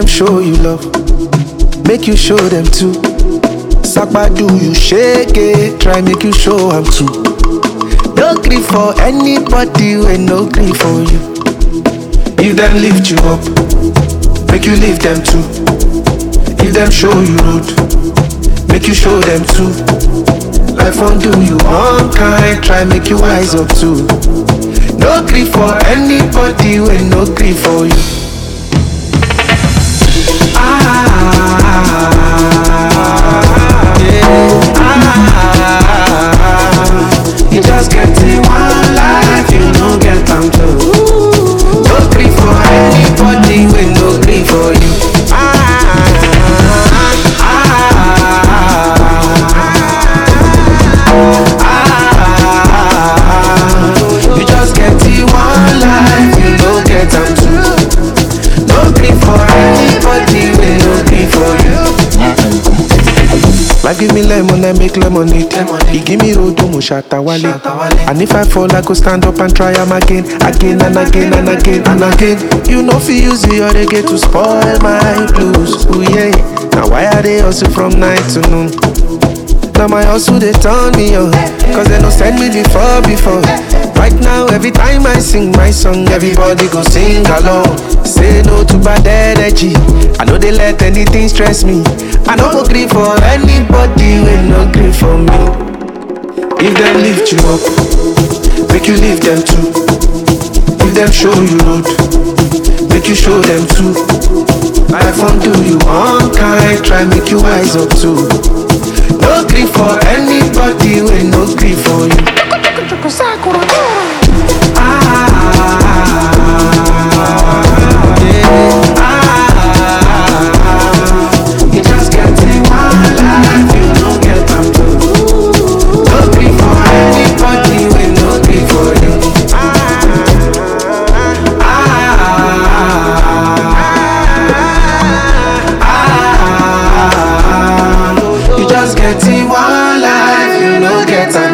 them show you love, make you show them too. Sakpa do you shake it, try make you show them too. No grief for anybody when no grief for you. If them lift you up, make you lift them too. If them show you road, make you show them too. Life won't do you unkind, try make you wise up too. No grief for anybody when no grief for you. You just get in one life, you don't get time to. No grief for anybody when no grief for you. You just get in one life, you don't get time to. No grief for anybody when no grief for you. Life give me lemon, I make lemonade. He give me road to Mushatawale. And if I fall, I go stand up and try 'em again, again and again and again and again. You know fi use the other get to spoil my blues. Ooh yeah. Now why are they hustle from night to noon? Now my hustle they turn me on, cause they no send me before. Right now every time I sing my song, everybody go sing along. Say no to bad energy, I know they let anything stress me. I no go grieve for anybody when no grieve for me. If them lift you up, make you lift them too. If them show you road, make you show them too. Life won't do you unkind, try make you wise up too. No grief for anybody when no grief for you. You just get in one life, you don't get time to. No grief for anybody when no grief for you. You just get in one life, you don't get time.